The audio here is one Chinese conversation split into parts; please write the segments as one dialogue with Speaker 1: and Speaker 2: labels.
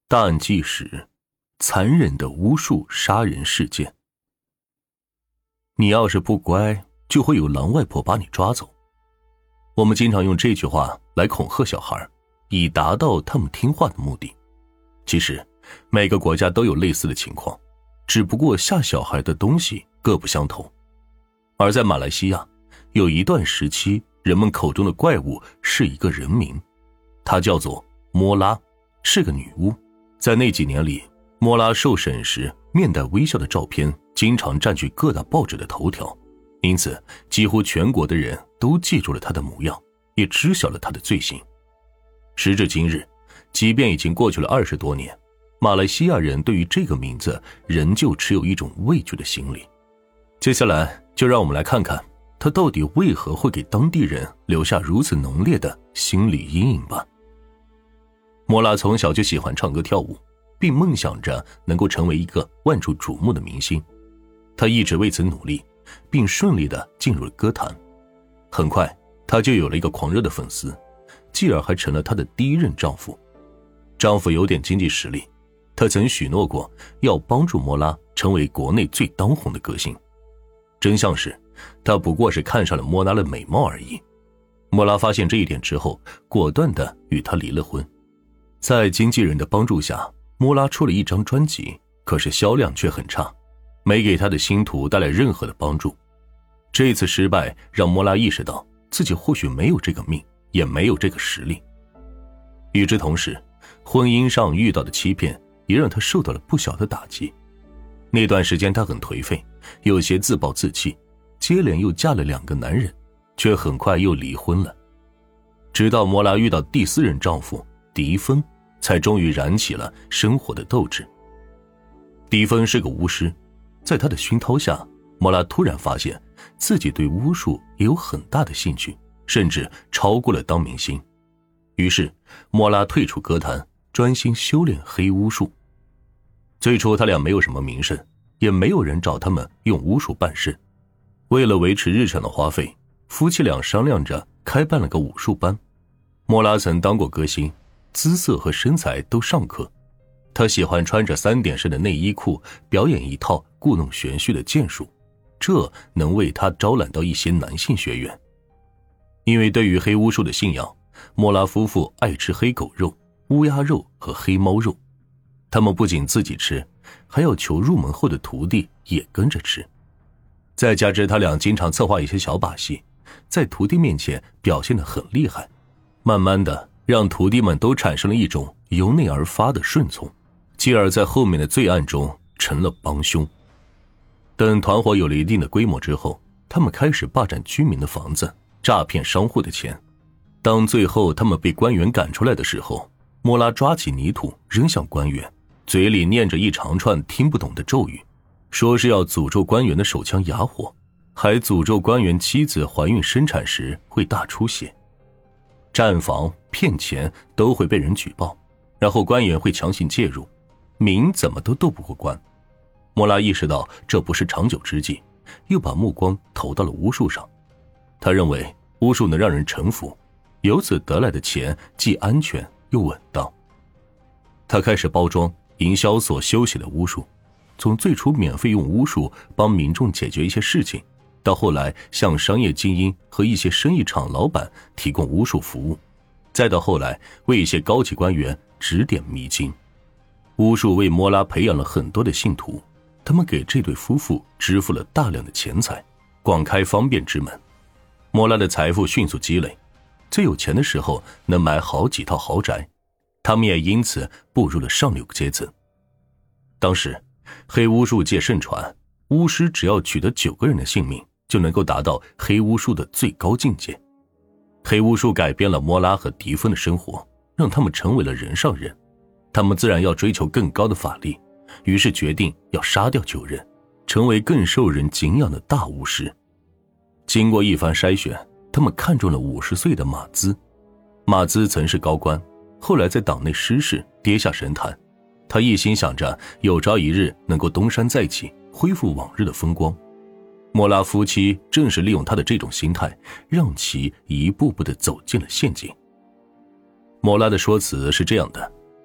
Speaker 1: 大案纪实：残忍的巫术杀人事件。你要是不乖，就会有狼外婆把你抓走。我们经常用这句话来恐吓小孩，以达到他们听话的目的。其实每个国家都有类似的情况，只不过吓小孩的东西各不相同。而在马来西亚，有一段时期，人们口中的怪物是一个人名，她叫做莫拉，是个女巫。在那几年里，莫拉受审时面带微笑的照片经常占据各大报纸的头条，因此几乎全国的人都记住了她的模样，也知晓了她的罪行。时至今日，即便已经过去了20多年，马来西亚人对于这个名字仍旧持有一种畏惧的心理。接下来就让我们来看看她到底为何会给当地人留下如此浓烈的心理阴影吧。莫拉从小就喜欢唱歌跳舞，并梦想着能够成为一个万众瞩目的明星。她一直为此努力，并顺利地进入了歌坛。很快她就有了一个狂热的粉丝，继而还成了她的第一任丈夫。丈夫有点经济实力，他曾许诺过要帮助莫拉成为国内最当红的歌星。真相是，他不过是看上了莫拉的美貌而已。莫拉发现这一点之后，果断地与他离了婚。在经纪人的帮助下，莫拉出了一张专辑，可是销量却很差，没给他的星途带来任何的帮助。这次失败让莫拉意识到自己或许没有这个命，也没有这个实力。与之同时，婚姻上遇到的欺骗也让他受到了不小的打击。那段时间他很颓废，有些自暴自弃，接连又嫁了2个男人，却很快又离婚了。直到莫拉遇到第4任丈夫迪芬，才终于燃起了生活的斗志。迪芬是个巫师，在他的熏陶下，莫拉突然发现自己对巫术也有很大的兴趣，甚至超过了当明星。于是莫拉退出歌坛，专心修炼黑巫术。最初他俩没有什么名声，也没有人找他们用巫术办事。为了维持日常的花费，夫妻俩商量着开办了个武术班。莫拉曾当过歌星，姿色和身材都尚可。他喜欢穿着3点式的内衣裤，表演一套故弄玄虚的剑术，这能为他招揽到一些男性学员。因为对于黑巫术的信仰，莫拉夫妇爱吃黑狗肉、乌鸦肉和黑猫肉。他们不仅自己吃，还要求入门后的徒弟也跟着吃。再加之他俩经常策划一些小把戏，在徒弟面前表现得很厉害，慢慢的让徒弟们都产生了一种由内而发的顺从，继而在后面的罪案中成了帮凶。等团伙有了一定的规模之后，他们开始霸占居民的房子，诈骗商户的钱。当最后他们被官员赶出来的时候，莫拉抓起泥土扔向官员，嘴里念着一长串听不懂的咒语，说是要诅咒官员的手枪哑火，还诅咒官员妻子怀孕生产时会大出血。占房骗钱都会被人举报，然后官员会强行介入，民怎么都斗不过官。莫拉意识到这不是长久之计，又把目光投到了巫术上。他认为巫术能让人臣服，由此得来的钱既安全又稳当。他开始包装营销所修习的巫术，从最初免费用巫术帮民众解决一些事情，到后来向商业精英和一些生意场老板提供巫术服务，再到后来为一些高级官员指点迷津。巫术为莫拉培养了很多的信徒，他们给这对夫妇支付了大量的钱财，广开方便之门。莫拉的财富迅速积累，最有钱的时候能买好几套豪宅，他们也因此步入了上流阶层。当时黑巫术界盛传，巫师只要取得9个人的性命，就能够达到黑巫术的最高境界。黑巫术改变了莫拉和迪芬的生活，让他们成为了人上人。他们自然要追求更高的法力，于是决定要杀掉9人，成为更受人敬仰的大巫师。经过一番筛选，他们看中了50岁的马兹。马兹曾是高官，后来在党内失势，跌下神坛。他一心想着有朝一日能够东山再起，恢复往日的风光。莫拉夫妻正是利用他的这种心态，让其一步步地走进了陷阱。莫拉的说辞是这样的：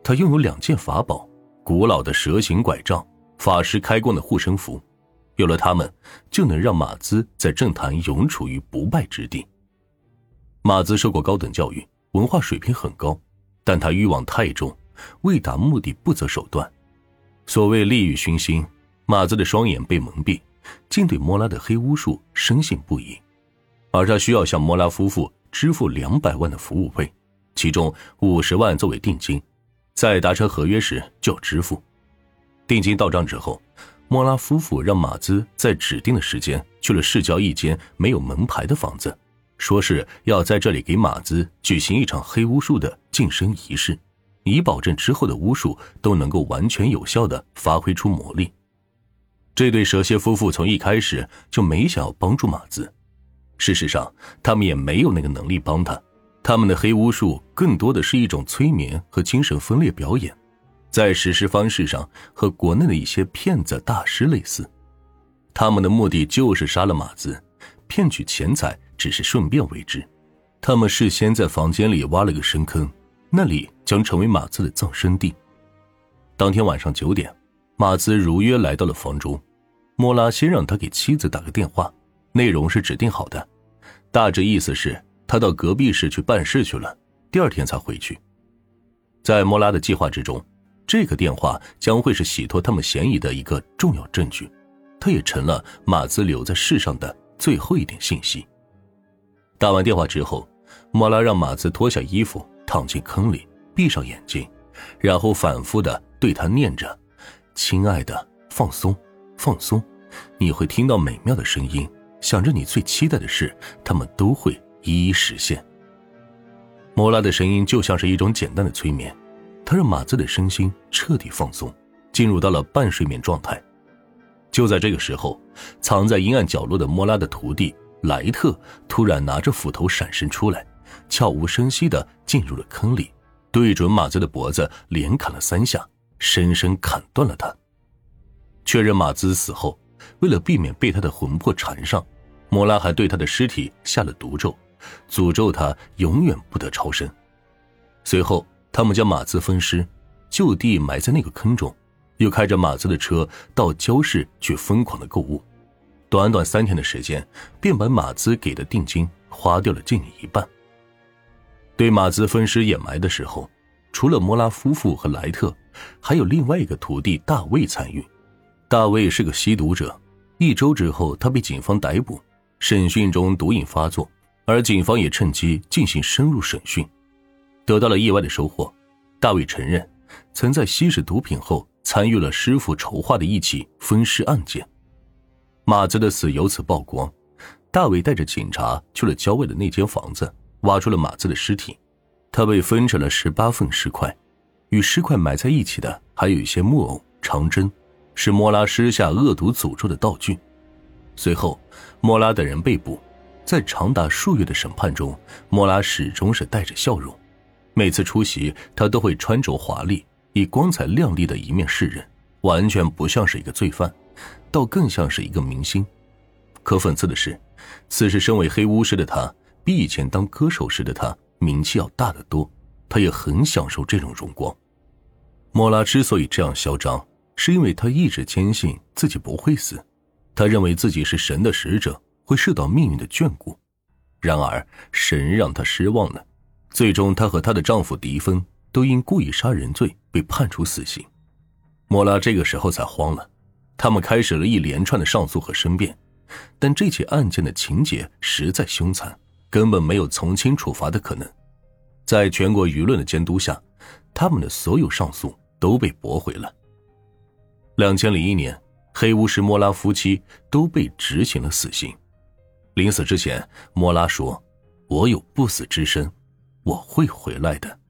Speaker 1: 他拥有2件法宝，古老的蛇形拐杖，法师开光的护身符，有了它们，就能让马兹在政坛永处于不败之地。马兹受过高等教育，文化水平很高，但他欲望太重，为达目的不择手段。所谓利欲熏心，马兹的双眼被蒙蔽，竟对摩拉的黑巫术深信不疑。而他需要向摩拉夫妇支付200万的服务费，其中50万作为定金，在达成合约时就要支付。定金到账之后，莫拉夫妇让马兹在指定的时间去了市郊一间没有门牌的房子，说是要在这里给马兹举行一场黑巫术的晋升仪式，以保证之后的巫术都能够完全有效地发挥出魔力。这对蛇蝎夫妇从一开始就没想要帮助马兹，事实上他们也没有那个能力帮他，他们的黑巫术更多的是一种催眠和精神分裂表演，在实施方式上和国内的一些骗子大师类似。他们的目的就是杀了马兹，骗取钱财只是顺便为之。他们事先在房间里挖了个深坑，那里将成为马兹的葬身地。当天晚上9点，马兹如约来到了房中。莫拉先让他给妻子打个电话，内容是指定好的，大致意思是他到隔壁市去办事去了，第2天才回去。在莫拉的计划之中，这个电话将会是洗脱他们嫌疑的一个重要证据，它也成了马兹留在世上的最后一点信息。打完电话之后，莫拉让马兹脱下衣服躺进坑里，闭上眼睛，然后反复地对他念着：亲爱的，放松放松，你会听到美妙的声音，想着你最期待的事，他们都会一一实现。莫拉的声音就像是一种简单的催眠，他让马兹的身心彻底放松，进入到了半睡眠状态。就在这个时候，藏在阴暗角落的莫拉的徒弟莱特突然拿着斧头闪身出来，悄无声息地进入了坑里，对准马兹的脖子连砍了3下，深深砍断了他。确认马兹死后，为了避免被他的魂魄缠上，莫拉还对他的尸体下了毒咒，诅咒他永远不得超生。随后他们将马兹分尸，就地埋在那个坑中，又开着马兹的车到郊市去疯狂的购物。短短3天的时间，便把马兹给的定金花掉了近1半。对马兹分尸掩埋的时候，除了莫拉夫妇和莱特，还有另外一个徒弟大卫参与。大卫是个吸毒者，1周之后他被警方逮捕，审讯中毒瘾发作，而警方也趁机进行深入审讯，得到了意外的收获。大卫承认曾在吸食毒品后参与了师傅筹划的一起分尸案件。马兹的死由此曝光，大卫带着警察去了郊外的那间房子，挖出了马兹的尸体。他被分成了18份尸块，与尸块埋在一起的还有一些木偶、长针，是莫拉施下恶毒诅咒的道具。随后莫拉等人被捕，在长达数月的审判中，莫拉始终是带着笑容。每次出席他都会穿着华丽，以光彩亮丽的一面示人，完全不像是一个罪犯，倒更像是一个明星。可讽刺的是，此时身为黑巫师的他，比以前当歌手时的他名气要大得多，他也很享受这种荣光。莫拉之所以这样嚣张，是因为他一直坚信自己不会死，他认为自己是神的使者，会受到命运的眷顾。然而神让他失望了，最终她和她的丈夫迪芬都因故意杀人罪被判处死刑。莫拉这个时候才慌了，他们开始了一连串的上诉和申辩，但这起案件的情节实在凶残，根本没有从轻处罚的可能。在全国舆论的监督下，他们的所有上诉都被驳回了。2001年，黑巫师莫拉夫妻都被执行了死刑。临死之前，莫拉说：“我有不死之身，我会回来的。”